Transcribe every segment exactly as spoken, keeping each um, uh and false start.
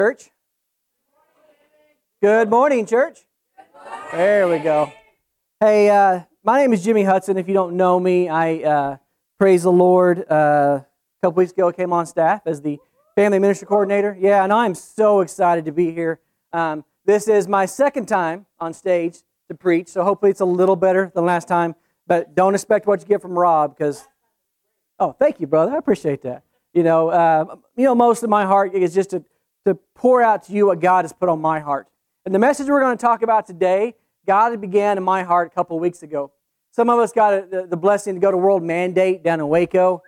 Church. Good morning, church. There we go. Hey, uh, my name is Jimmy Hudson. If you don't know me, I uh, praise the Lord. Uh, a couple weeks ago, I came on staff as the family ministry coordinator. Yeah, and I'm so excited to be here. Um, this is my second time on stage to preach, so hopefully it's a little better than last time. But don't expect what you get from Rob, because oh, thank you, brother. I appreciate that. You know, uh, you know, most of my heart is just to to pour out to you what God has put on my heart. And the message we're going to talk about today, God began in my heart a couple of weeks ago. Some of us got a, the, the blessing to go to World Mandate down in Waco.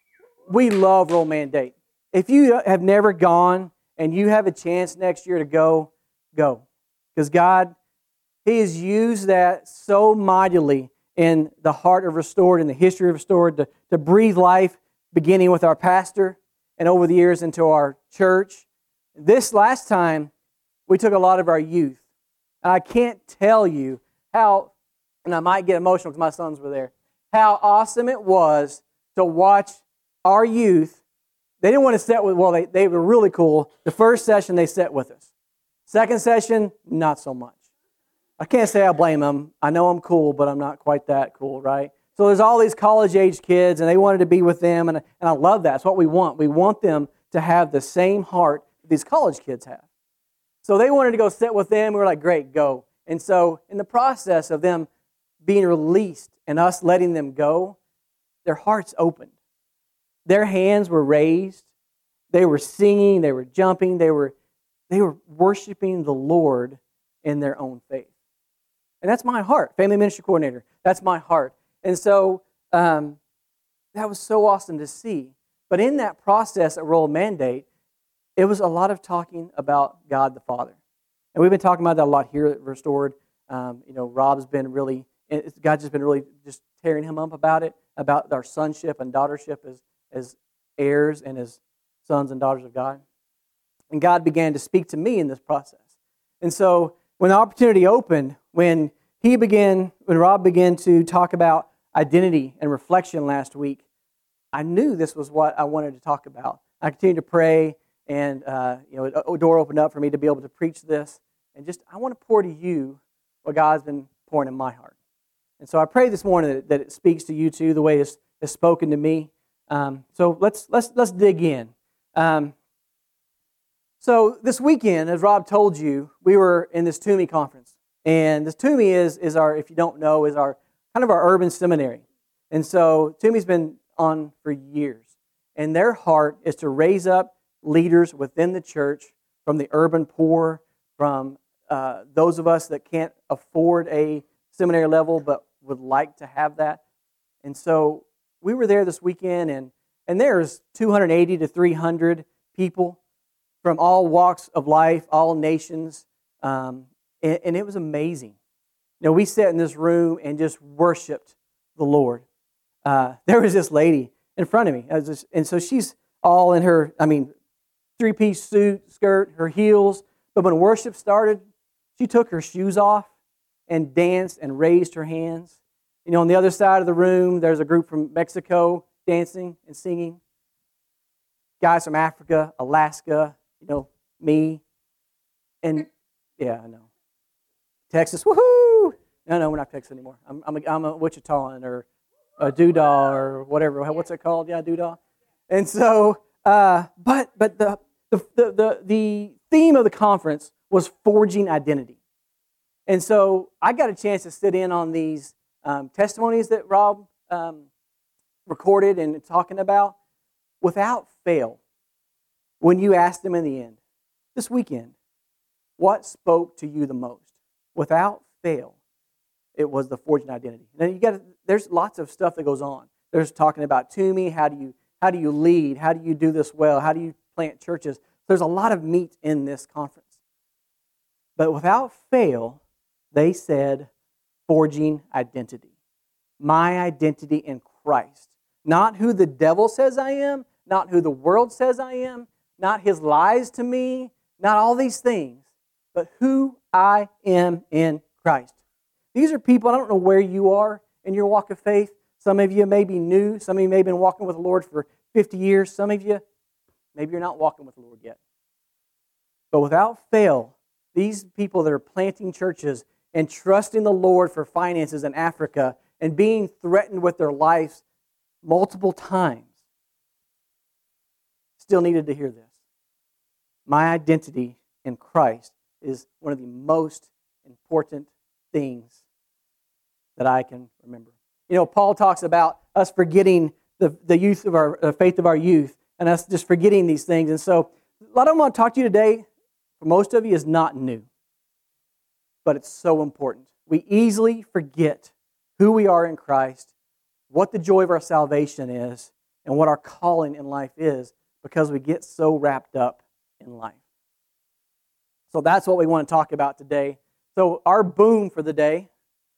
We love World Mandate. If you have never gone and you have a chance next year to go, go. Because God, He has used that so mightily in the heart of Restored, in the history of Restored, to, to breathe life, beginning with our pastor and over the years into our church. This last time, we took a lot of our youth. And I can't tell you how, and I might get emotional because my sons were there, how awesome it was to watch our youth. They didn't want to sit with, well, they, they were really cool. The first session, they sat with us. Second session, not so much. I can't say I blame them. I know I'm cool, but I'm not quite that cool, right? So there's all these college-age kids, and they wanted to be with them, and, and I love that. It's what we want. We want them to have the same heart these college kids have. So they wanted to go sit with them. We were like, great, go. And so in the process of them being released and us letting them go, their hearts opened. Their hands were raised. They were singing. They were jumping. They were, they were worshiping the Lord in their own faith. And that's my heart. Family ministry coordinator. That's my heart. And so um, that was so awesome to see. But in that process at World Mandate, it was a lot of talking about God the Father. And we've been talking about that a lot here at Restored. Um, you know, Rob's been really, God's just been really just tearing him up about it, about our sonship and daughtership as, as heirs and as sons and daughters of God. And God began to speak to me in this process. And so when the opportunity opened, when he began, when Rob began to talk about identity and reflection last week, I knew this was what I wanted to talk about. I continued to pray. And, uh, you know, a door opened up for me to be able to preach this. And just, I want to pour to you what God's been pouring in my heart. And so I pray this morning that, that it speaks to you too, the way it's, it's spoken to me. Um, so let's let's let's dig in. Um, so this weekend, as Rob told you, we were in this Toomey conference. And this Toomey is, is our, if you don't know, is our kind of our urban seminary. And so Toomey's been on for years. And their heart is to raise up leaders within the church, from the urban poor, from uh, those of us that can't afford a seminary level but would like to have that. And so we were there this weekend, and, and there's two hundred eighty to three hundred people from all walks of life, all nations, um, and, and it was amazing. You know, we sat in this room and just worshiped the Lord. Uh, there was this lady in front of me, just, and so she's all in her, I mean, three-piece suit, skirt, her heels. But when worship started, she took her shoes off and danced and raised her hands. You know, on the other side of the room, there's a group from Mexico dancing and singing. Guys from Africa, Alaska, you know, me. And, yeah, I know. Texas, woohoo! No, no, we're not Texas anymore. I'm, I'm, a, I'm a Wichitahan or a doodah or whatever. What's it called? Yeah, doodah. And so, uh, but but the The, the, the, the theme of the conference was forging identity. And so I got a chance to sit in on these um, testimonies that Rob um, recorded and talking about. Without fail, when you asked them in the end, this weekend, what spoke to you the most? Without fail, it was the forging identity. Now you got there's lots of stuff that goes on. There's talking about Toomey, how do you how do you lead? How do you do this well? How do you plant churches? There's a lot of meat in this conference. But without fail, they said, forging identity. My identity in Christ. Not who the devil says I am, not who the world says I am, not his lies to me, not all these things, but who I am in Christ. These are people, I don't know where you are in your walk of faith. Some of you may be new. Some of you may have been walking with the Lord for fifty years. Some of you, maybe you're not walking with the Lord yet. But without fail, these people that are planting churches and trusting the Lord for finances in Africa and being threatened with their lives multiple times still needed to hear this. My identity in Christ is one of the most important things that I can remember. You know, Paul talks about us forgetting the, the youth of our uh, faith of our youth and us just forgetting these things. And so, what I want to talk to you today, for most of you, is not new, but it's so important. We easily forget who we are in Christ, what the joy of our salvation is, and what our calling in life is because we get so wrapped up in life. So that's what we want to talk about today. So our boom for the day,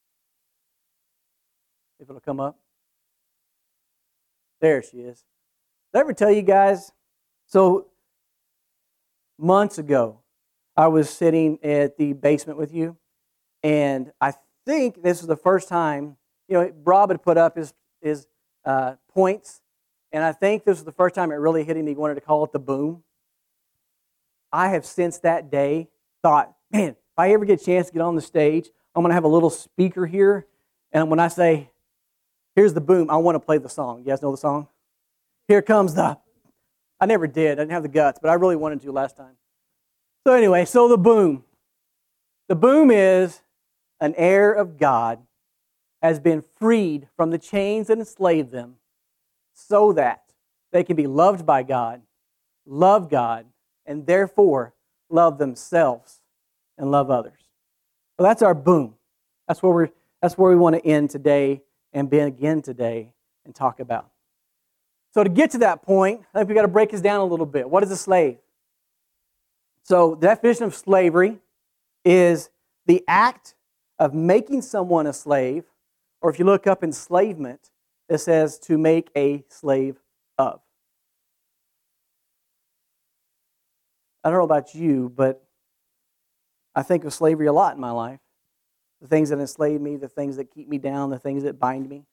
if it'll come up. There she is. Did I ever tell you guys? So months ago, I was sitting at the basement with you, and I think this was the first time, you know, Rob had put up his, his uh, points, and I think this was the first time it really hit him. He wanted to call it the boom. I have since that day thought, man, if I ever get a chance to get on the stage, I'm going to have a little speaker here, and when I say, here's the boom, I want to play the song. You guys know the song? Here comes the... I never did. I didn't have the guts, but I really wanted to last time. So anyway, so the boom. The boom is an heir of God has been freed from the chains that enslave them so that they can be loved by God, love God, and therefore love themselves and love others. So that's our boom. That's where we're that's where we want to end today and begin today and talk about. So to get to that point, I think we've got to break this down a little bit. What is a slave? So the definition of slavery is the act of making someone a slave, or if you look up enslavement, it says to make a slave of. I don't know about you, but I think of slavery a lot in my life. The things that enslave me, the things that keep me down, the things that bind me.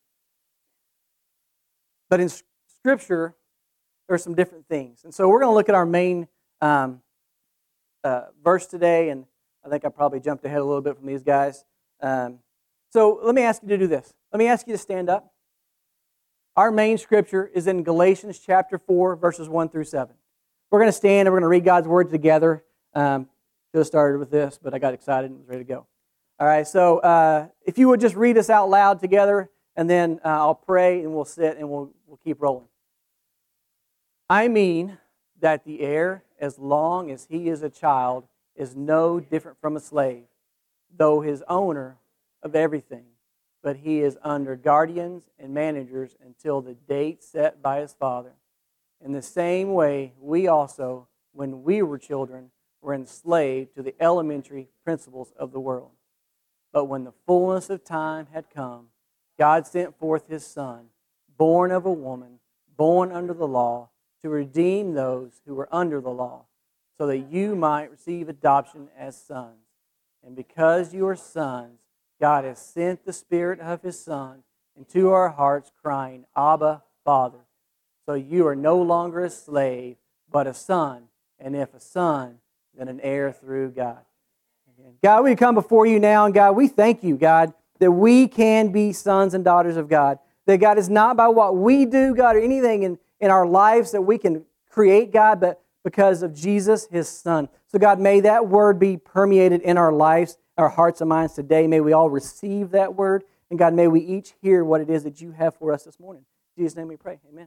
But in Scripture, there are some different things. And so we're going to look at our main um, uh, verse today, and I think I probably jumped ahead a little bit from these guys. Um, so let me ask you to do this. Let me ask you to stand up. Our main Scripture is in Galatians chapter four, verses one through seven. We're going to stand and we're going to read God's Word together. Um, should have started with this, but I got excited and was ready to go. All right, so uh, if you would just read us out loud together, and then uh, I'll pray and we'll sit and we'll we'll keep rolling. I mean that the heir, as long as he is a child, is no different from a slave, though his owner of everything, but he is under guardians and managers until the date set by his father. In the same way, we also, when we were children, were enslaved to the elementary principles of the world. But when the fullness of time had come, God sent forth His Son, born of a woman, born under the law, to redeem those who were under the law, so that you might receive adoption as sons. And because you are sons, God has sent the Spirit of His Son into our hearts, crying, Abba, Father. So you are no longer a slave, but a son, and if a son, then an heir through God. God, we come before you now, and God, we thank you, God, that we can be sons and daughters of God. That God is not by what we do, God, or anything in, in our lives that we can create, God, but because of Jesus, His Son. So God, may that word be permeated in our lives, our hearts and minds today. May we all receive that word, and God, may we each hear what it is that you have for us this morning. In Jesus' name we pray, amen.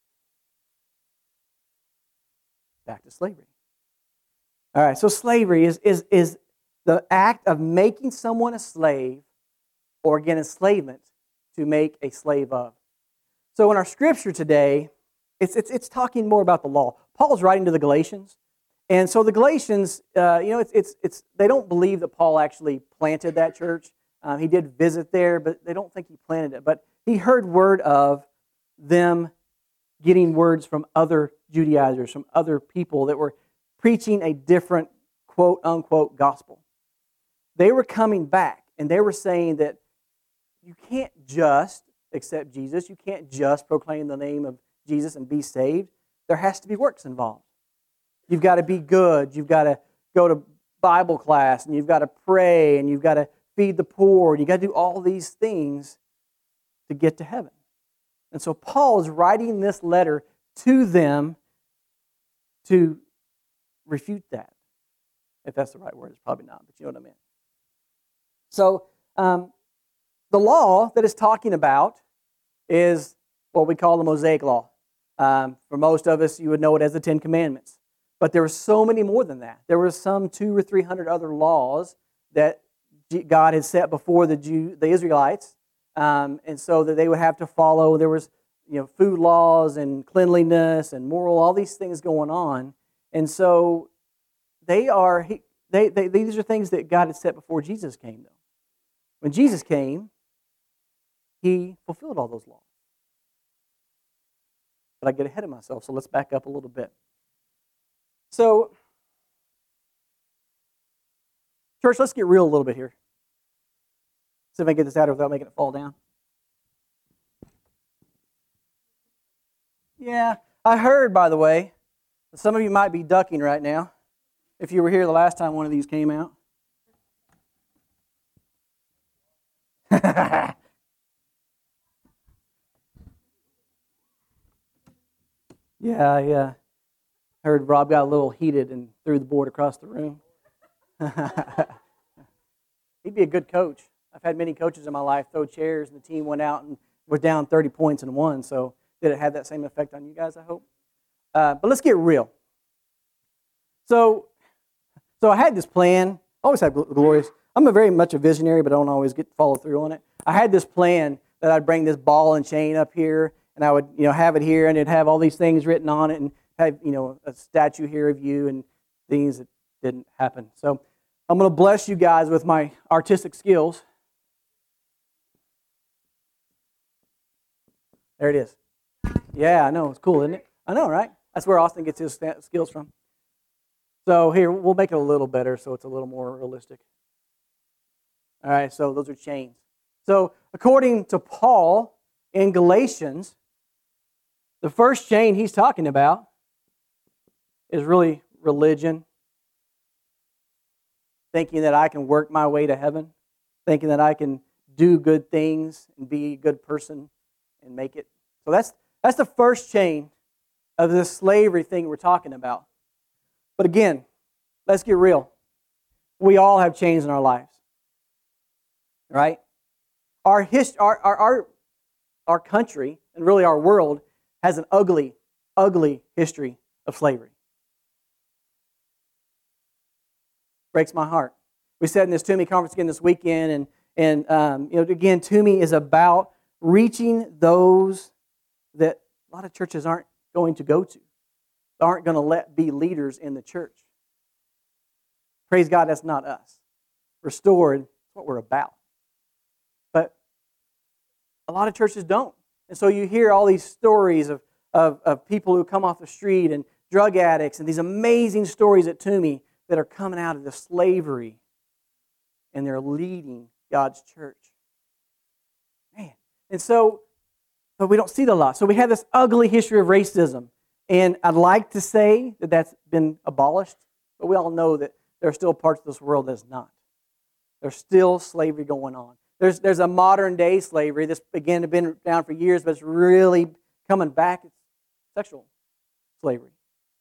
Back to slavery. All right, so slavery is, is, is the act of making someone a slave, or again, enslavement, to make a slave of. So in our scripture today, it's, it's, it's talking more about the law. Paul's writing to the Galatians, and so the Galatians, uh, you know, it's, it's, it's, they don't believe that Paul actually planted that church. Um, he did visit there, but they don't think he planted it. But he heard word of them getting words from other Judaizers, from other people that were preaching a different quote-unquote gospel. They were coming back, and they were saying that you can't just accept Jesus. You can't just proclaim the name of Jesus and be saved. There has to be works involved. You've got to be good. You've got to go to Bible class, and you've got to pray, and you've got to feed the poor, and you've got to do all these things to get to heaven. And so Paul is writing this letter to them to refute that. If that's the right word, it's probably not, but you know what I mean. So um, the law that it's talking about is what we call the Mosaic Law. Um, for most of us, you would know it as the Ten Commandments. But there were so many more than that. There were some two or three hundred other laws that God had set before the Jew, the Israelites, um, and so that they would have to follow. There was, you know, food laws and cleanliness and moral, all these things going on, and so they are. They, they these are things that God had set before Jesus came. Though, when Jesus came, He fulfilled all those laws. But I get ahead of myself, so let's back up a little bit. So, church, let's get real a little bit here. See if I can get this out without making it fall down. Yeah, I heard, by the way, that some of you might be ducking right now if you were here the last time one of these came out. Yeah, yeah. Heard Rob got a little heated and threw the board across the room. He'd be a good coach. I've had many coaches in my life throw chairs, and the team went out and was down thirty points and won. So did it have that same effect on you guys, I hope? Uh, but let's get real. So, so I had this plan. I always had glorious. I'm a very much a visionary, but I don't always get follow through on it. I had this plan that I'd bring this ball and chain up here, and I would, you know, have it here, and it'd have all these things written on it, and have, you know, a statue here of you, and things that didn't happen. So I'm going to bless you guys with my artistic skills. There it is. Yeah, I know. It's cool, isn't it? I know, right? That's where Austin gets his skills from. So here, we'll make it a little better so it's a little more realistic. All right, so those are chains. So according to Paul in Galatians, the first chain he's talking about is really religion. Thinking that I can work my way to heaven. Thinking that I can do good things and be a good person and make it. So that's that's the first chain of this slavery thing we're talking about. But again, let's get real. We all have chains in our lives. Right? Our hist- our, our, our, our country, and really our world, has an ugly, ugly history of slavery. Breaks my heart. We said in this Toomey conference again this weekend, and, and um, you know, again, Toomey is about reaching those that a lot of churches aren't going to go to, aren't going to let be leaders in the church. Praise God, that's not us. Restored, that's what we're about. But a lot of churches don't. And so you hear all these stories of, of, of people who come off the street and drug addicts and these amazing stories at Toomey that are coming out of the slavery and they're leading God's church. Man. And so, but we don't see that a lot. So we have this ugly history of racism. And I'd like to say that that's been abolished, but we all know that there are still parts of this world that's not. There's still slavery going on. There's, there's a modern day slavery that's, again, been down for years, but it's really coming back. It's sexual slavery.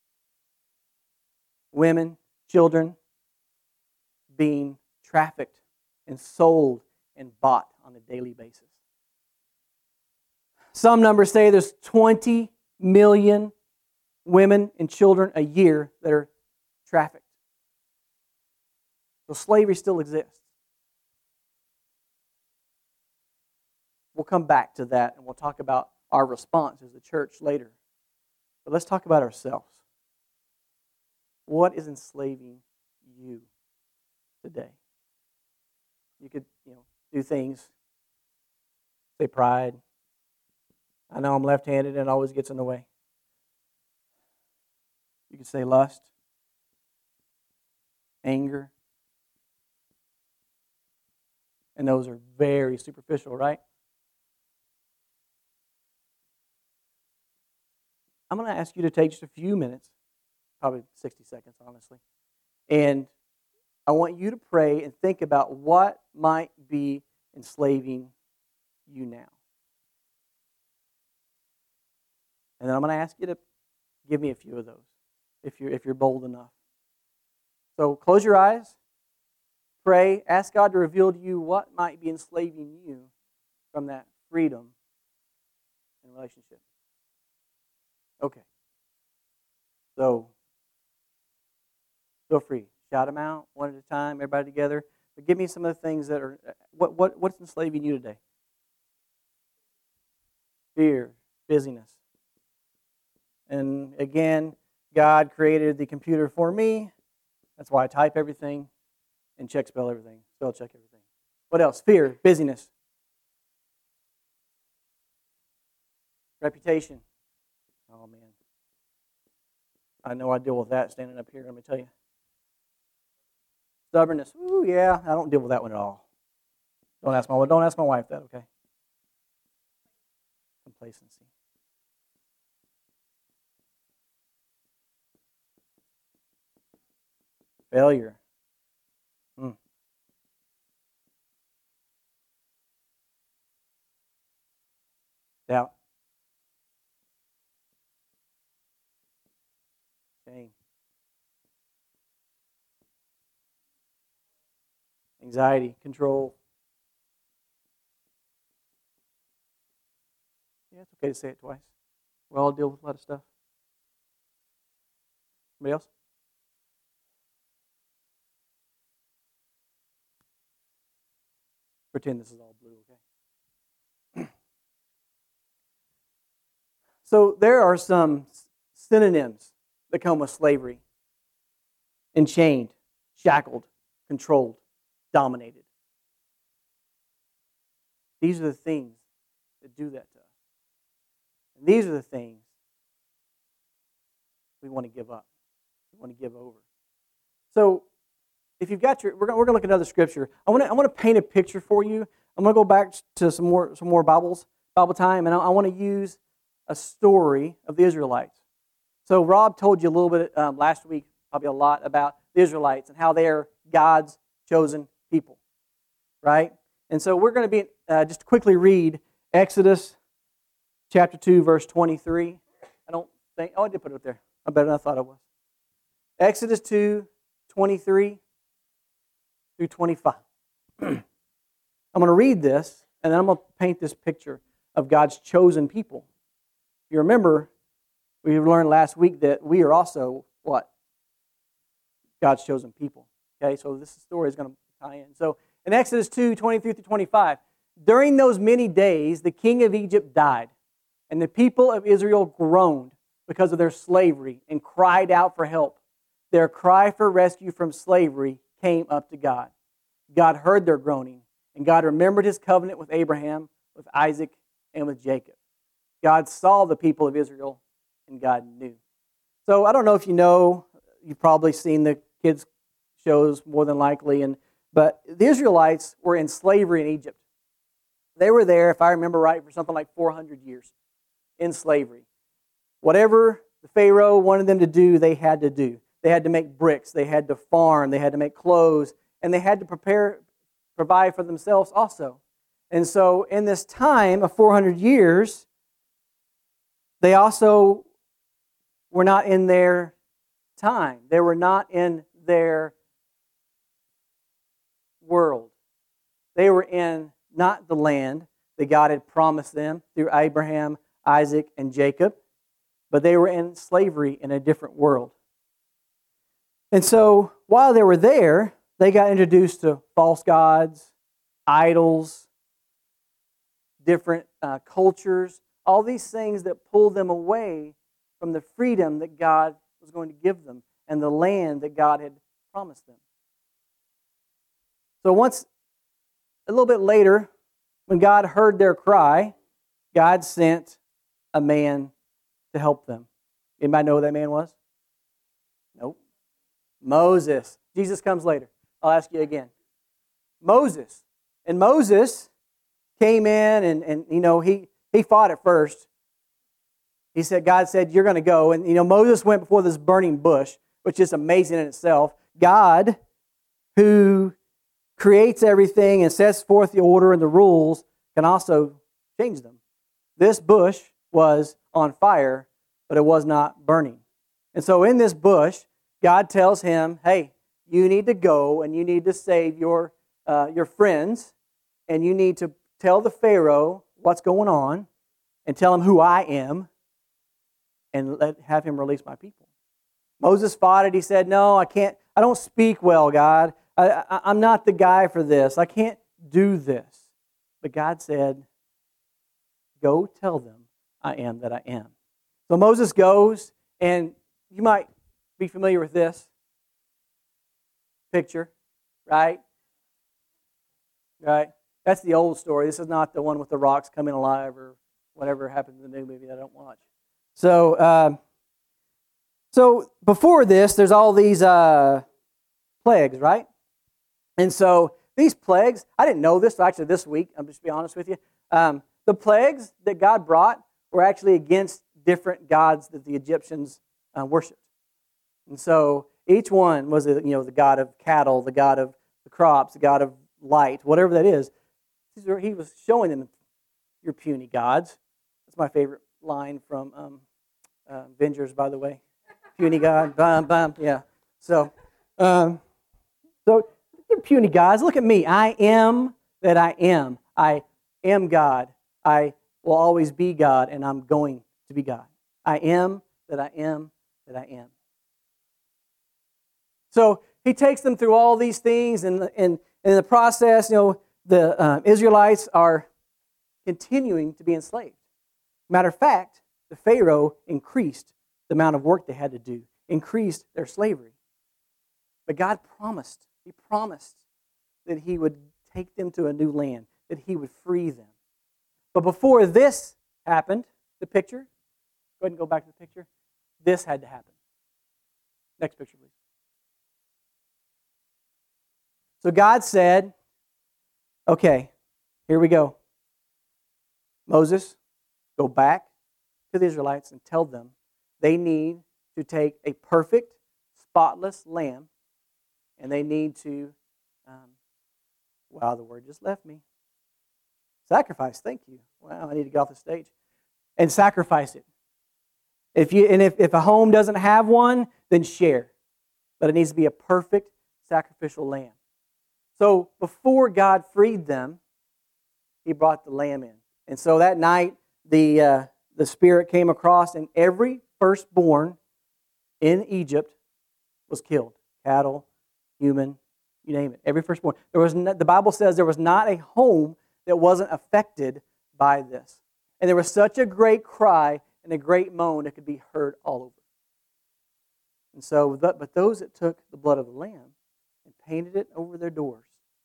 Women, children being trafficked and sold and bought on a daily basis. Some numbers say there's twenty million women and children a year that are trafficked. So slavery still exists. We'll come back to that and we'll talk about our response as a church later. But let's talk about ourselves. What is enslaving you today? You could, you know, do things, say pride. I know I'm left-handed and it always gets in the way. You could say lust, anger. And those are very superficial, right? I'm going to ask you to take just a few minutes, probably sixty seconds, honestly, And I want you to pray and think about what might be enslaving you now. And then I'm going to ask you to give me a few of those, if you're, if you're bold enough. So close your eyes, pray, ask God to reveal to you what might be enslaving you from that freedom and relationship. Okay. So, feel free. Shout them out one at a time, everybody together. But give me some of the things that are, what, what what's enslaving you today? Fear, busyness. And again, God created the computer for me. That's why I type everything and check spell everything. Spell check everything. What else? Fear, busyness. Reputation. Oh, man. I know I deal with that standing up here, let me tell you. Stubbornness. Ooh, yeah, I don't deal with that one at all. Don't ask my don't ask my wife that, okay? Complacency. Failure. Hmm. Doubt. Shame. Anxiety, control. Yeah, it's okay to say it twice. We all deal with a lot of stuff. Somebody else? Pretend this is all blue, okay? So there are some synonyms that come with slavery. Enchained, shackled, controlled, dominated. These are the things that do that to us. And these are the things we want to give up. We want to give over. So, if you've got your, we're going we're to look at another scripture. I want to I want to paint a picture for you. I'm going to go back to some more some more Bibles, Bible time, and I, I want to use a story of the Israelites. So Rob told you a little bit um, last week, probably a lot, about the Israelites and how they are God's chosen people, right? And so we're going to be uh, just quickly read Exodus chapter two, verse twenty-three. I don't think, oh, I did put it up there. I better than I thought it was. Exodus two, twenty-three through twenty-five. I'm going to read this, and then I'm going to paint this picture of God's chosen people. If you remember, we learned last week that we are also, what? God's chosen people. Okay, so this story is going to tie in. So in Exodus two, twenty-three through twenty-five, during those many days, the king of Egypt died, and the people of Israel groaned because of their slavery and cried out for help. Their cry for rescue from slavery came up to God. God heard their groaning, and God remembered his covenant with Abraham, with Isaac, and with Jacob. God saw the people of Israel, and God knew. So I don't know if you know, you've probably seen the kids' shows more than likely, and but the Israelites were in slavery in Egypt. They were there, if I remember right, for something like four hundred years in slavery. Whatever the Pharaoh wanted them to do, they had to do. They had to make bricks, they had to farm, they had to make clothes, and they had to prepare, provide for themselves also. And so in this time of four hundred years, they also were not in their time. They were not in their world. They were in not the land that God had promised them through Abraham, Isaac, and Jacob, but they were in slavery in a different world. And so while they were there, they got introduced to false gods, idols, different uh, cultures, all these things that pulled them away from the freedom that God was going to give them and the land that God had promised them. So once, a little bit later, when God heard their cry, God sent a man to help them. Anybody know who that man was? Nope. Moses. Jesus comes later. I'll ask you again. Moses. And Moses came in and, and you know, he, he fought at first. He said, God said, you're going to go. And, you know, Moses went before this burning bush, which is amazing in itself. God, who creates everything and sets forth the order and the rules, can also change them. This bush was on fire, but it was not burning. And so in this bush, God tells him, hey, you need to go and you need to save your, uh, your friends, and you need to tell the Pharaoh what's going on and tell him who I am and let have him release my people. Moses fought it. He said, no, I can't. I don't speak well, God. I, I, I'm not the guy for this. I can't do this. But God said, go tell them I am that I am. So Moses goes, and you might be familiar with this picture, right? Right? That's the old story. This is not the one with the rocks coming alive or whatever happened in the new movie that I don't watch. So, uh, so before this, there's all these uh, plagues, right? And so these plagues, I didn't know this actually this week. I'm just be honest with you. Um, the plagues that God brought were actually against different gods that the Egyptians uh, worshipped. And so each one was, a, you know, the god of cattle, the god of the crops, the god of light, whatever that is. He was showing them, you're puny gods. That's my favorite line from um, uh, Avengers, by the way. Puny god, bam, bam, yeah. So, um, so you're puny gods. Look at me. I am that I am. I am God. I will always be God, and I'm going to be God. I am that I am that I am. So he takes them through all these things, and, and, and in the process, you know, the uh, Israelites are continuing to be enslaved. Matter of fact, the Pharaoh increased the amount of work they had to do, increased their slavery. But God promised, He promised that He would take them to a new land, that He would free them. But before this happened, the picture, go ahead and go back to the picture, this had to happen. Next picture, please. So God said, okay, here we go. Moses, go back to the Israelites and tell them they need to take a perfect, spotless lamb, and they need to, um, wow, the word just left me. Sacrifice, thank you. Wow, I need to get off the stage. And sacrifice it. If you and if, if a home doesn't have one, then share. But it needs to be a perfect sacrificial lamb. So before God freed them, He brought the lamb in. And so that night, the uh, the Spirit came across, and every firstborn in Egypt was killed. Cattle, human, you name it. Every firstborn. There was no, the Bible says there was not a home that wasn't affected by this. And there was such a great cry and a great moan that could be heard all over. And so, but those that took the blood of the lamb and painted it over their doors,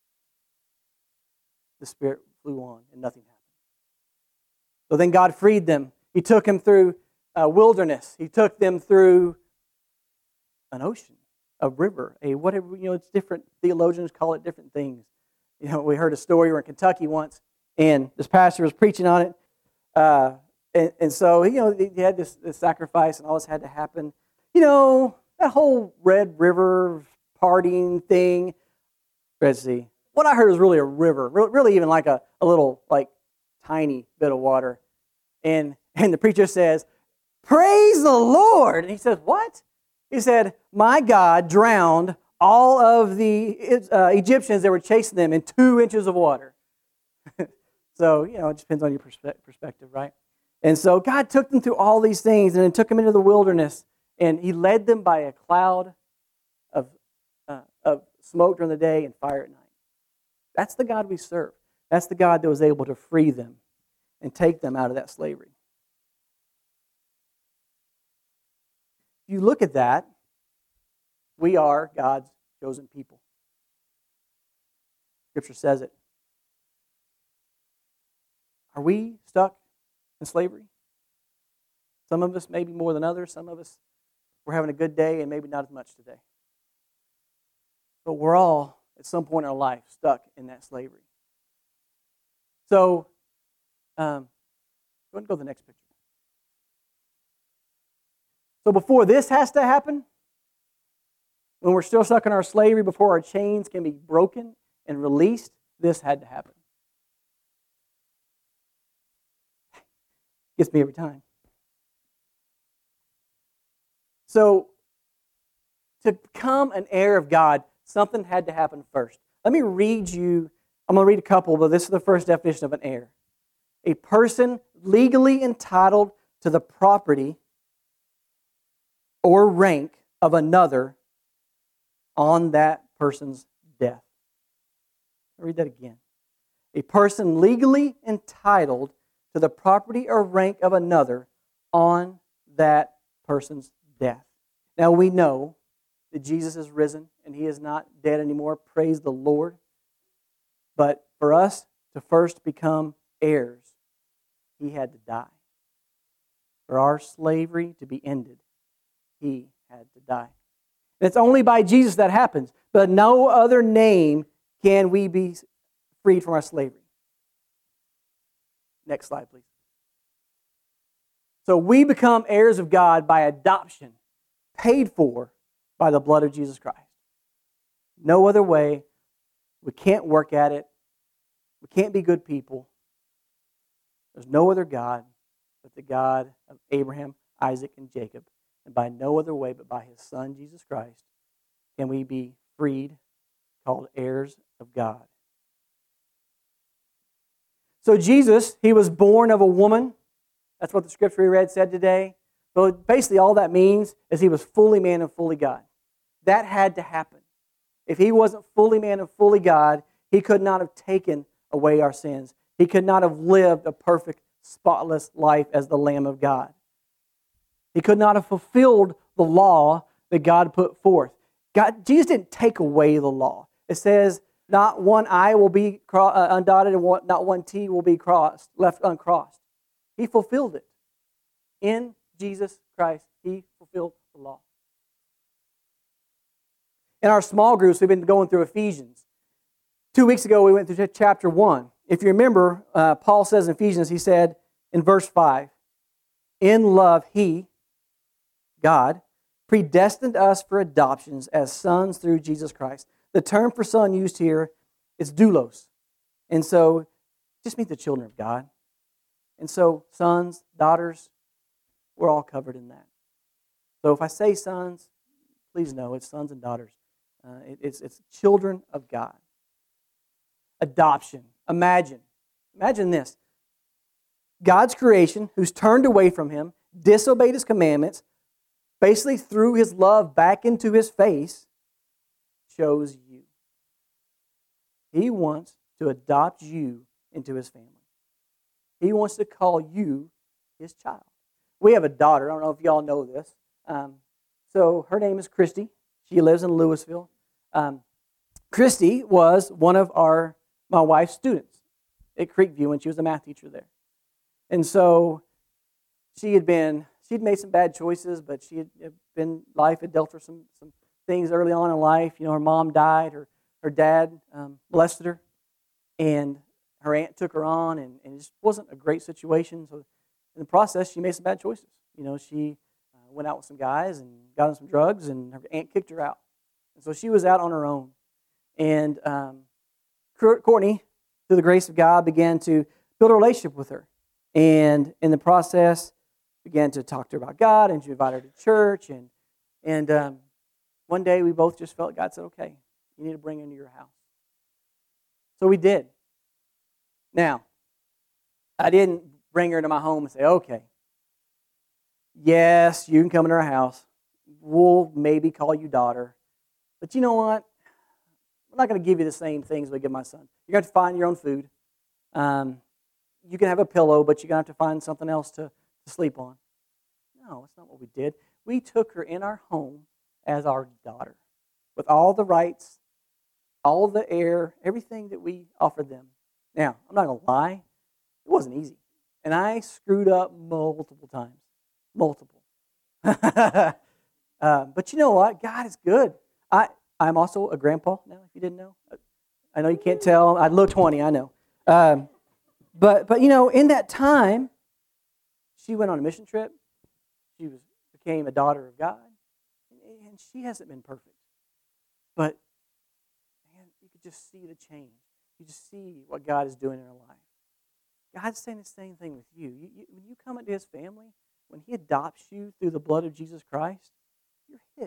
the Spirit flew on and nothing happened. So then God freed them. He took them through a wilderness. He took them through an ocean, a river, a whatever, you know, it's different. Theologians call it different things. You know, we heard a story. We were in Kentucky once, and this pastor was preaching on it. Uh, and, and so, you know, he had this, this sacrifice, and all this had to happen. You know, that whole Red River partying thing. Let's see. What I heard was really a river, really even like a, a little, like, tiny bit of water. And and the preacher says, praise the Lord. And he says, what? He said, my God drowned all of the uh, Egyptians that were chasing them in two inches of water. So, you know, it depends on your perspe- perspective, right? And so God took them through all these things and then took them into the wilderness. And He led them by a cloud of, uh, of smoke during the day and fire at night. That's the God we serve. That's the God that was able to free them and take them out of that slavery. If you look at that, we are God's chosen people. Scripture says it. Are we stuck in slavery? Some of us maybe more than others. Some of us, we're having a good day and maybe not as much today. But we're all, at some point in our life, stuck in that slavery. So, um, go ahead and go to the next picture. So before this has to happen, When we're still stuck in our slavery before our chains can be broken and released, this had to happen. Gets me every time. So, to become an heir of God, something had to happen first. Let me read you, I'm going to read a couple, but this is the first definition of an heir. A person legally entitled to the property or rank of another on that person's death. I'll read that again. A person legally entitled to the property or rank of another on that person's death. Now we know that Jesus is risen and He is not dead anymore. Praise the Lord. But for us to first become heirs, He had to die. For our slavery to be ended, He had to die. And it's only by Jesus that happens. But no other name can we be freed from our slavery. Next slide, please. So we become heirs of God by adoption, paid for by the blood of Jesus Christ. No other way. We can't work at it. We can't be good people. There's no other God but the God of Abraham, Isaac, and Jacob. And by no other way but by His Son, Jesus Christ, can we be freed, called heirs of God. So Jesus, He was born of a woman. That's what the scripture we read said today. But basically all that means is He was fully man and fully God. That had to happen. If He wasn't fully man and fully God, He could not have taken away our sins. He could not have lived a perfect, spotless life as the Lamb of God. He could not have fulfilled the law that God put forth. God, Jesus didn't take away the law. It says, not one I will be cro- uh, undotted and one, not one T will be crossed, left uncrossed. He fulfilled it. In Jesus Christ, He fulfilled the law. In our small groups, we've been going through Ephesians. Two weeks ago, we went through chapter one. If you remember, uh, Paul says in Ephesians, he said in verse five, in love, He, God, predestined us for adoptions as sons through Jesus Christ. The term for son used here is doulos. And so, just meet the children of God. And so, sons, daughters, we're all covered in that. So if I say sons, please know it's sons and daughters. Uh, it, it's, it's children of God. Adoption. Imagine. Imagine this. God's creation, who's turned away from Him, disobeyed His commandments, basically threw His love back into His face, chose you. He wants to adopt you into His family. He wants to call you His child. We have a daughter. I don't know if y'all know this. Um, so her name is Christy. She lives in Louisville. Um, Christy was one of our my wife's students at Creekview when she was a math teacher there. And so she had been, she'd made some bad choices, but she had been, life had dealt her some, some things early on in life. You know, her mom died, her, her dad um, molested her, and her aunt took her on, and, and it just wasn't a great situation. So in the process, she made some bad choices. You know, she uh, went out with some guys and got on some drugs, and her aunt kicked her out. And so she was out on her own. And um, Courtney, through the grace of God, began to build a relationship with her. And in the process, began to talk to her about God, and she invited her to church. And, and um, one day, we both just felt God said, okay, you need to bring her into your house. So we did. Now, I didn't bring her into my home and say, okay, yes, you can come into our house. We'll maybe call you daughter. But you know what? I'm not going to give you the same things we give my son. You're going to have to find your own food. Um, you can have a pillow, but you're going to have to find something else to, to sleep on. No, that's not what we did. We took her in our home as our daughter with all the rights, all the air, everything that we offered them. Now, I'm not going to lie. It wasn't easy. And I screwed up multiple times. Multiple. uh, but you know what? God is good. I, I'm also a grandpa now, if you didn't know. I know you can't tell. I look twenty, I know. Um, but, but, you know, in that time, she went on a mission trip. She was became a daughter of God. And she hasn't been perfect. But, man, you could just see the change. You just see what God is doing in our life. God's saying the same thing with you. You, you. When you come into His family, when He adopts you through the blood of Jesus Christ, you're His.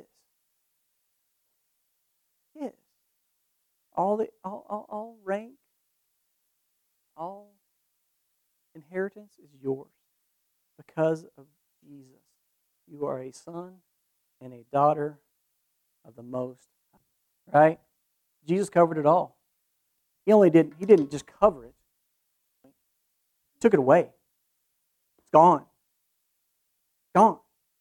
His. All, the, all, all, all rank, all inheritance is yours because of Jesus. You are a son and a daughter of the Most High. Right? Jesus covered it all. He only did, He didn't just cover it. He took it away. It's gone. Gone.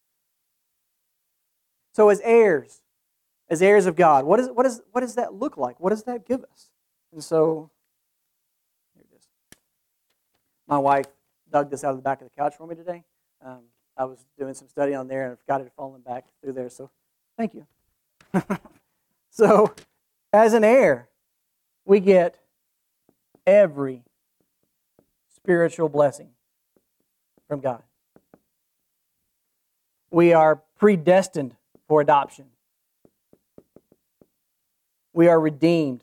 So as heirs, as heirs of God, what, is, what, is, what does that look like? What does that give us? And so, here it is. My wife dug this out of the back of the couch for me today. Um, I was doing some study on there and I forgot it had fallen back through there, so thank you. So, as an heir, we get every spiritual blessing from God. We are predestined for adoption. We are redeemed.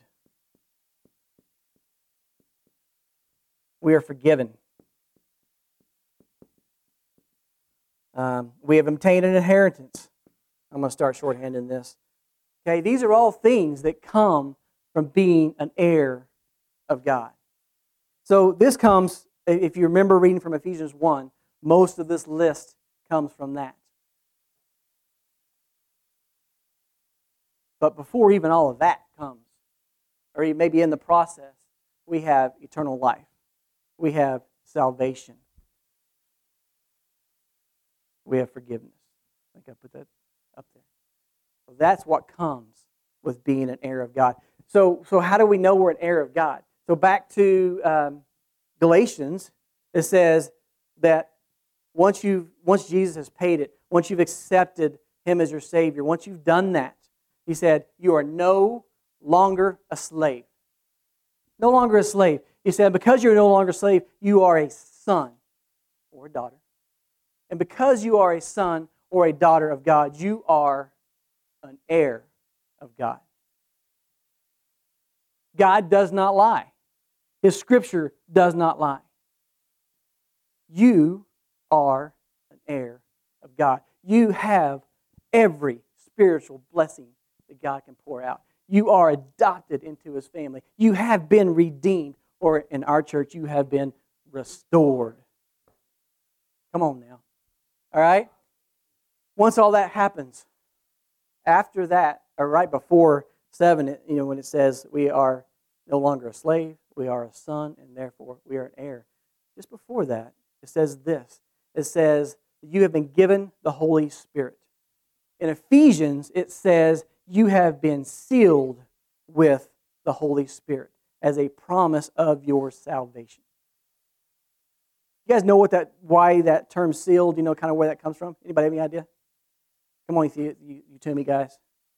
We are forgiven. Um, we have obtained an inheritance. I'm going to start shorthanding this. Okay, these are all things that come from being an heir of God. So this comes, if you remember reading from Ephesians one, most of this list comes from that. But before even all of that comes, or maybe in the process, we have eternal life. We have salvation. We have forgiveness. I think I put that up there. So that's what comes with being an heir of God. So, so how do we know we're an heir of God? So back to um, Galatians, it says that once you once Jesus has paid it, once you've accepted Him as your Savior, once you've done that, He said, you are no longer a slave. No longer a slave. He said, because you're no longer a slave, you are a son or a daughter. And because you are a son or a daughter of God, you are an heir of God. God does not lie. His Scripture does not lie. You are an heir of God. You have every spiritual blessing that God can pour out. You are adopted into His family. You have been redeemed, or in our church, you have been restored. Come on now. All right? Once all that happens, after that, or right before seven, you know, when it says we are no longer a slave, we are a son, and therefore we are an heir. Just before that, it says this. It says, you have been given the Holy Spirit. In Ephesians, it says, you have been sealed with the Holy Spirit as a promise of your salvation. You guys know what that, why that term sealed, you know, kind of where that comes from? Anybody have any idea? Come on, you, you, you two me guys.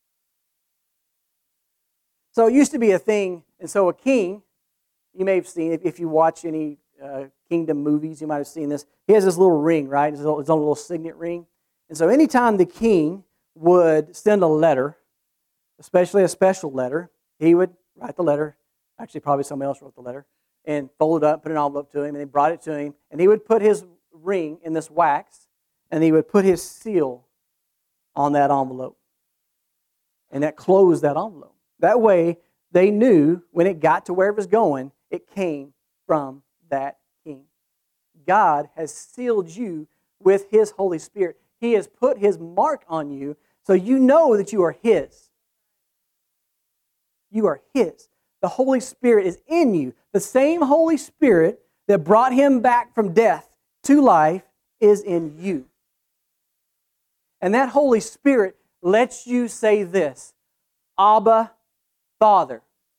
So it used to be a thing, and so a king, you may have seen, if, if you watch any uh, kingdom movies, you might have seen this. He has this little ring, right? His own little signet ring. And so anytime the king would send a letter, especially a special letter, he would write the letter. Actually, probably somebody else wrote the letter. And fold it up, put an envelope to him, and they brought it to him. And he would put his ring in this wax, and he would put his seal on that envelope. And that closed that envelope. That way, they knew when it got to where it was going, it came from that king. God has sealed you with His Holy Spirit. He has put His mark on you, so you know that you are His. You are His. The Holy Spirit is in you. The same Holy Spirit that brought Him back from death to life is in you. And that Holy Spirit lets you say this, Abba, Father.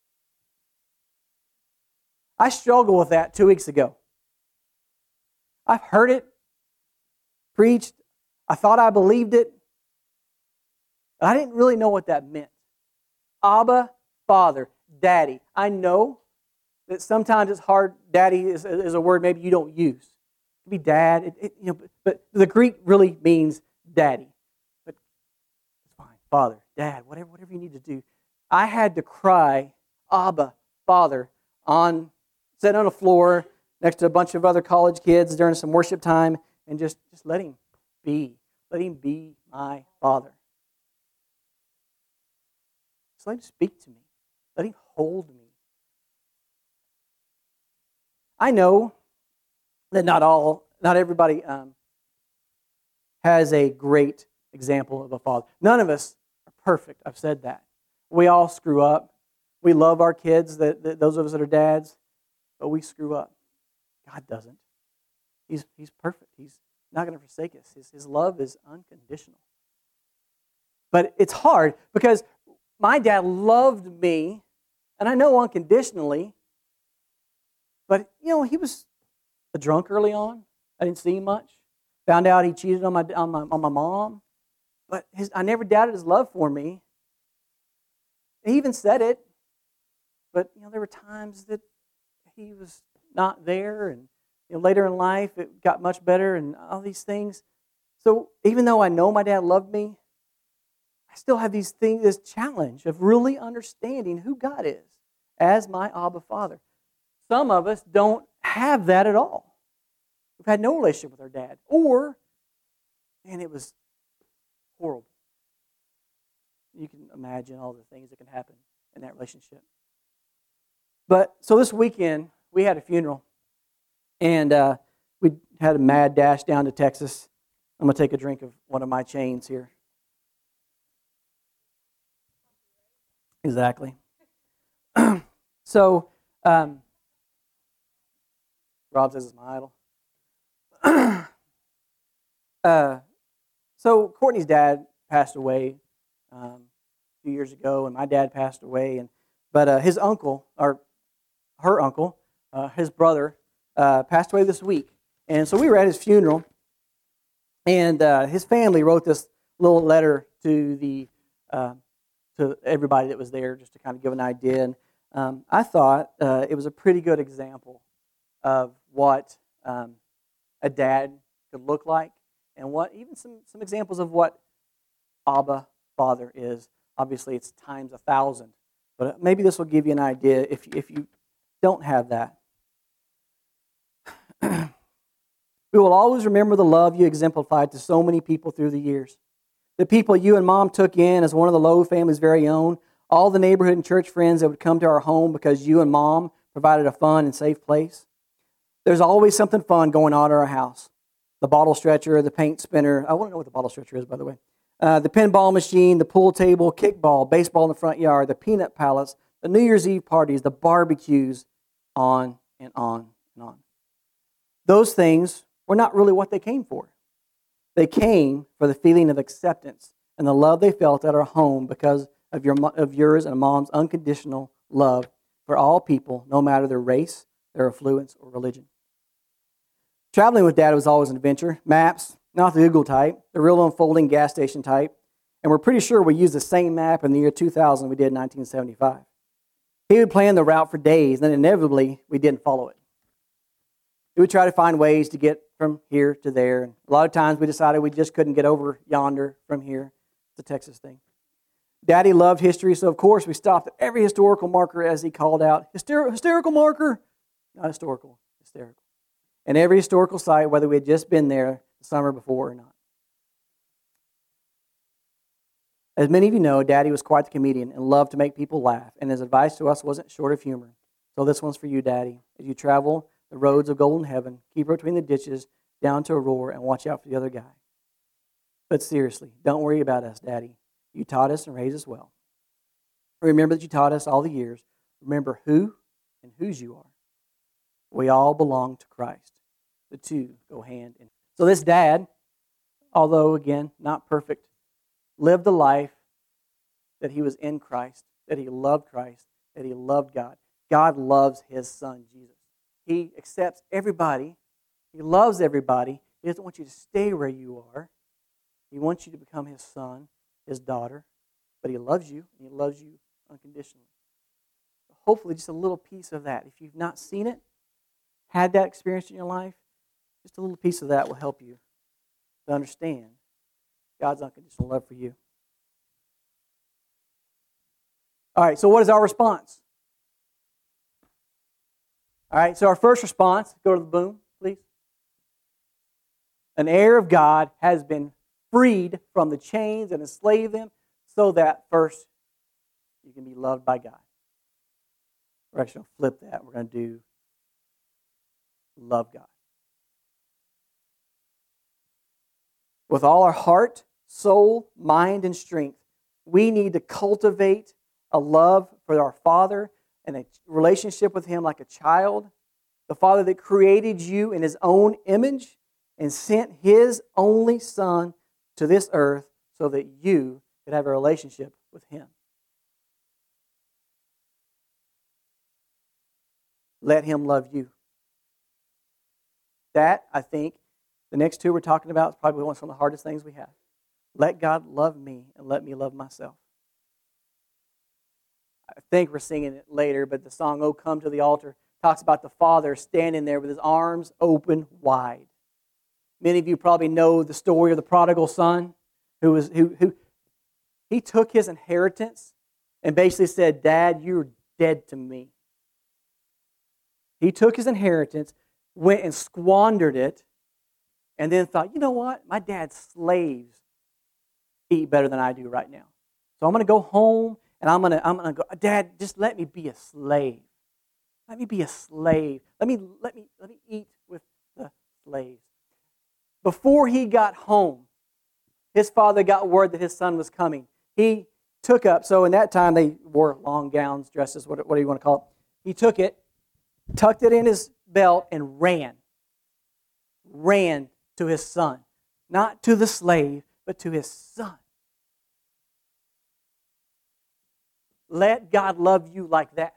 I struggled with that two weeks ago. I've heard it preached. I thought I believed it. I didn't really know what that meant. Abba, Father, Daddy. I know that sometimes it's hard. Daddy is, is a word maybe you don't use. It could be dad. It, it, you know, but, but the Greek really means daddy. But it's fine. Father, Dad, whatever, whatever you need to do. I had to cry, Abba, Father, on sitting on the floor next to a bunch of other college kids during some worship time, and just, just let him be. Let him be my Father. Just let him speak to me. Let him hold me. I know that not all, not everybody um, has a great example of a father. None of us are perfect. I've said that. We all screw up. We love our kids, that, that those of us that are dads, but we screw up. God doesn't. He's, he's perfect. He's not going to forsake us. His, his love is unconditional. But it's hard because my dad loved me, and I know unconditionally, but, you know, he was a drunk early on. I didn't see him much. Found out he cheated on my on my, on my mom. But his, I never doubted his love for me. He even said it. But, you know, there were times that he was not there. And, you know, later in life, it got much better and all these things. So even though I know my dad loved me, I still have these things, this challenge of really understanding who God is as my Abba Father. Some of us don't have that at all. We've had no relationship with our dad. Or, and it was horrible. You can imagine all the things that can happen in that relationship. But, so this weekend, we had a funeral. And uh, we had a mad dash down to Texas. I'm going to take a drink of one of my chains here. Exactly. so, um, Rob says it's my idol. uh, so Courtney's dad passed away um, a few years ago, and my dad passed away. And but uh, his uncle, or her uncle, uh, his brother, uh, passed away this week. And so we were at his funeral, and uh, his family wrote this little letter to the uh, to everybody that was there, just to kind of give an idea. And um, I thought uh, it was a pretty good example of what um, a dad could look like, and what even some, some examples of what Abba, Father, is. Obviously, it's times a thousand, but maybe this will give you an idea if, if you don't have that. We will always remember the love you exemplified to so many people through the years. The people you and Mom took in as one of the Lowe family's very own, all the neighborhood and church friends that would come to our home because you and Mom provided a fun and safe place. There's always something fun going on at our house. The bottle stretcher, the paint spinner. I want to know what the bottle stretcher is, by the way. Uh, the pinball machine, the pool table, kickball, baseball in the front yard, the peanut palace, the New Year's Eve parties, the barbecues, on and on and on. Those things were not really what they came for. They came for the feeling of acceptance and the love they felt at our home because of your of yours and Mom's unconditional love for all people, no matter their race, their affluence, or religion. Traveling with Dad was always an adventure. Maps, not the Google type, the real unfolding gas station type. And we're pretty sure we used the same map in the year two thousand we did in nineteen seventy-five. He would plan the route for days, and then inevitably we didn't follow it. We would try to find ways to get from here to there. And a lot of times we decided we just couldn't get over yonder from here. It's a Texas thing. Daddy loved history, so of course we stopped at every historical marker as he called out, Hyster- hysterical marker, not historical, hysterical. And every historical site, whether we had just been there the summer before or not. As many of you know, Daddy was quite the comedian and loved to make people laugh, and his advice to us wasn't short of humor. So this one's for you, Daddy. As you travel the roads of golden heaven, keep her between the ditches, down to Aurora, and watch out for the other guy. But seriously, don't worry about us, Daddy. You taught us and raised us well. Remember that you taught us all the years. Remember who and whose you are. We all belong to Christ. The two go hand in hand. So this dad, although, again, not perfect, lived a life that he was in Christ, that he loved Christ, that he loved God. God loves his son, Jesus. He accepts everybody. He loves everybody. He doesn't want you to stay where you are. He wants you to become his son, his daughter. But he loves you, and he loves you unconditionally. Hopefully just a little piece of that. If you've not seen it, had that experience in your life, just a little piece of that will help you to understand God's unconditional love for you. All right, so what is our response? All right, so our first response, go to the boom, please. An heir of God has been freed from the chains and enslaved them so that first you can be loved by God. We're actually going to flip that. We're going to do love God. With all our heart, soul, mind, and strength, we need to cultivate a love for our Father and a relationship with Him like a child. The Father that created you in His own image and sent His only Son to this earth so that you could have a relationship with Him. Let Him love you. That, I think, the next two we're talking about is probably one of the hardest things we have. Let God love me and let me love myself. I think we're singing it later, but the song, "Oh Come to the Altar," talks about the Father standing there with His arms open wide. Many of you probably know the story of the prodigal son who was who who he took his inheritance and basically said, "Dad, you're dead to me." He took his inheritance, went and squandered it, and then thought, you know what? My dad's slaves eat better than I do right now. So I'm going to go home and I'm going to I'm going to go, "Dad, just let me be a slave. Let me be a slave. Let me let me let me eat with the slaves." Before he got home, his father got word that his son was coming. He took up, so in that time they wore long gowns, dresses, what, what do you want to call it? He took it, tucked it in his belt, and ran. Ran to his son. Not to the slave, but to his son. Let God love you like that.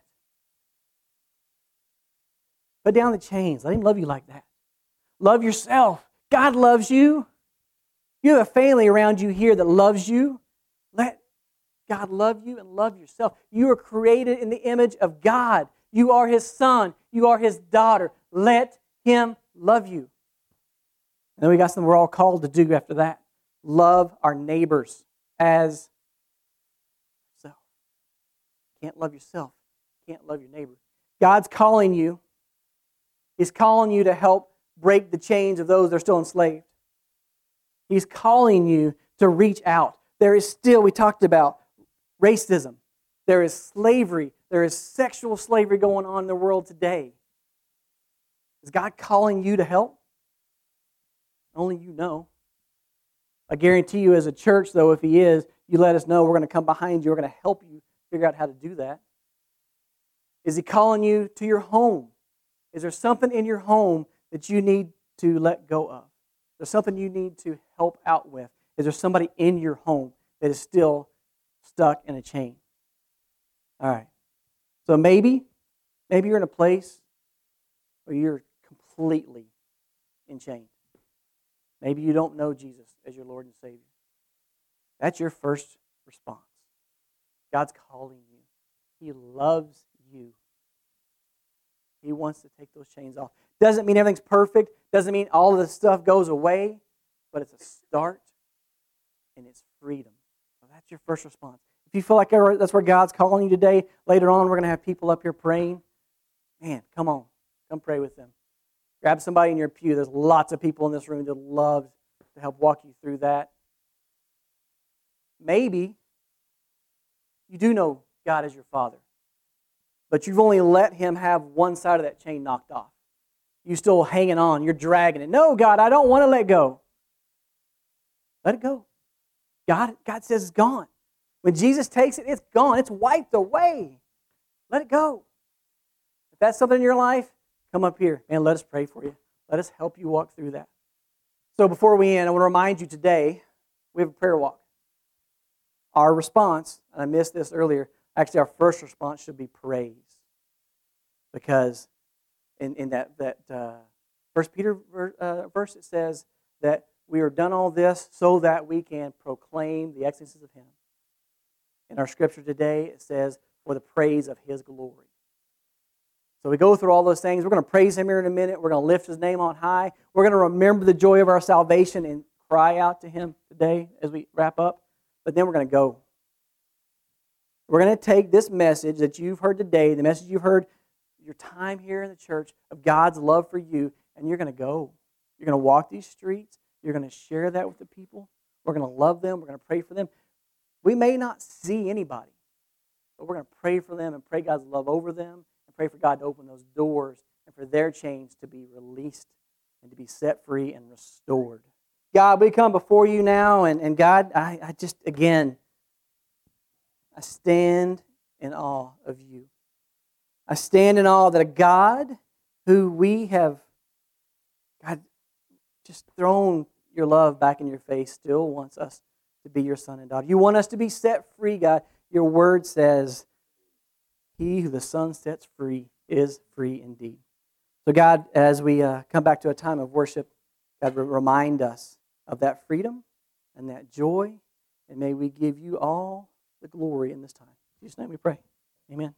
Put down the chains. Let Him love you like that. Love yourself. God loves you. You have a family around you here that loves you. Let God love you and love yourself. You are created in the image of God. You are His son. You are His daughter. Let Him love you. And then we got something we're all called to do after that. Love our neighbors as yourself. Can't love yourself. Can't love your neighbor. God's calling you. He's calling you to help break the chains of those that are still enslaved. He's calling you to reach out. There is still, we talked about racism. There is slavery. There is sexual slavery going on in the world today. Is God calling you to help? Only you know. I guarantee you as a church, though, if He is, you let us know. We're going to come behind you. We're going to help you figure out how to do that. Is He calling you to your home? Is there something in your home that you need to let go of? Is there something you need to help out with? Is there somebody in your home that is still stuck in a chain? All right. So maybe, maybe you're in a place where you're completely in chains. Maybe you don't know Jesus as your Lord and Savior. That's your first response. God's calling you. He loves you. He wants to take those chains off. Doesn't mean everything's perfect. Doesn't mean all of this stuff goes away. But it's a start and it's freedom. So that's your first response. If you feel like that's where God's calling you today, later on we're going to have people up here praying. Man, come on. Come pray with them. Grab somebody in your pew. There's lots of people in this room that love to help walk you through that. Maybe you do know God as your Father, but you've only let Him have one side of that chain knocked off. You're still hanging on. You're dragging it. No, God, I don't want to let go. Let it go. God, God says it's gone. When Jesus takes it, it's gone. It's wiped away. Let it go. If that's something in your life, come up here and let us pray for you. Let us help you walk through that. So before we end, I want to remind you today, we have a prayer walk. Our response, and I missed this earlier, actually our first response should be praise. Because in, in that, that uh, First Peter uh, verse, it says that we are done all this so that we can proclaim the excellencies of Him. In our scripture today, it says, for the praise of His glory. So we go through all those things. We're going to praise Him here in a minute. We're going to lift His name on high. We're going to remember the joy of our salvation and cry out to Him today as we wrap up. But then we're going to go. We're going to take this message that you've heard today, the message you've heard your time here in the church of God's love for you, and you're going to go. You're going to walk these streets. You're going to share that with the people. We're going to love them. We're going to pray for them. We may not see anybody, but we're going to pray for them and pray God's love over them and pray for God to open those doors and for their chains to be released and to be set free and restored. God, we come before you now, and, and God, I, I just, again, I stand in awe of you. I stand in awe that a God who we have, God, just thrown your love back in your face still wants us to be your son and daughter. You want us to be set free, God. Your word says, he who the Son sets free is free indeed. So God, as we uh, come back to a time of worship, God, remind us of that freedom and that joy, and may we give you all the glory in this time. In Jesus' name we pray. Amen.